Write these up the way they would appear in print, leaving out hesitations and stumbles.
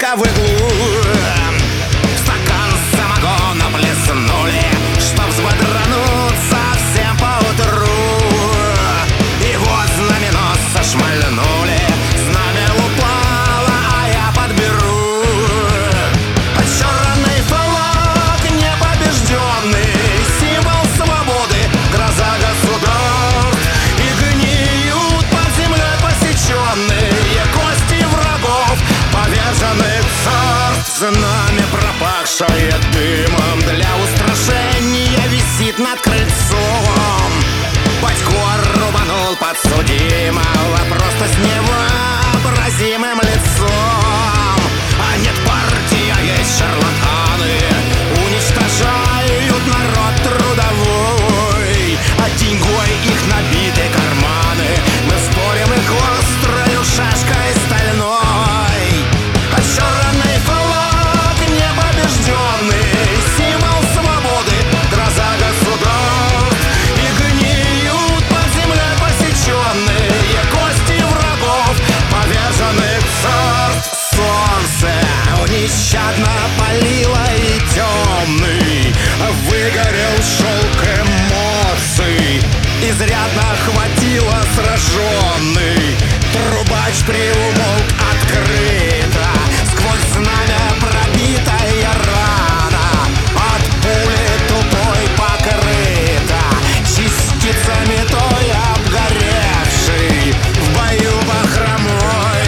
девушка в углу. Стакан самогона плеснули, чтоб взбодрануться всем поутру. И вот знаменосца шмальнули, знамя упало, а я подберу. Черный флаг непобежденный, символ свободы, гроза государств. И гниют под землей посеченные кости врагов поверженных царств. Знамя, пропахшее дымом, для устрашения висит над крыльцом. Батько рубанул подсудимого просто с невообразимым лицом. А нет партии, а есть шарлатаны, уничтожают народ трудовой. А деньгой их набиты карманы, мы спорим их острою шашкой стальной. А черный флаг непобежденный, символ свободы, гроза государств. И гниют под землей посеченные кости врагов поверженных царств. Солнце нещадно палило, и темный выгорел шелк эмоций. Изрядно хватило сраженный, трубач приумолк открыто. Сквозь знамя пробитая рана, от пули тупой покрыта, частицами той обгоревший в бою бахромой.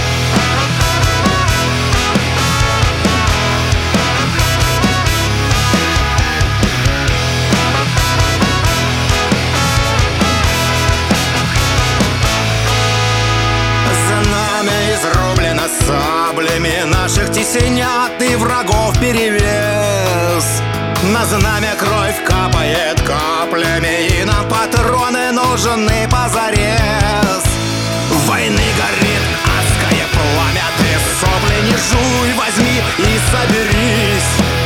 Знамя изрублено саблями наших тесенят и врагов перевес. На знамя кровь капает каплями, и нам патроны нужны позарез. Войны горит адское пламя, ты сопли не жуй, возьми и соберись.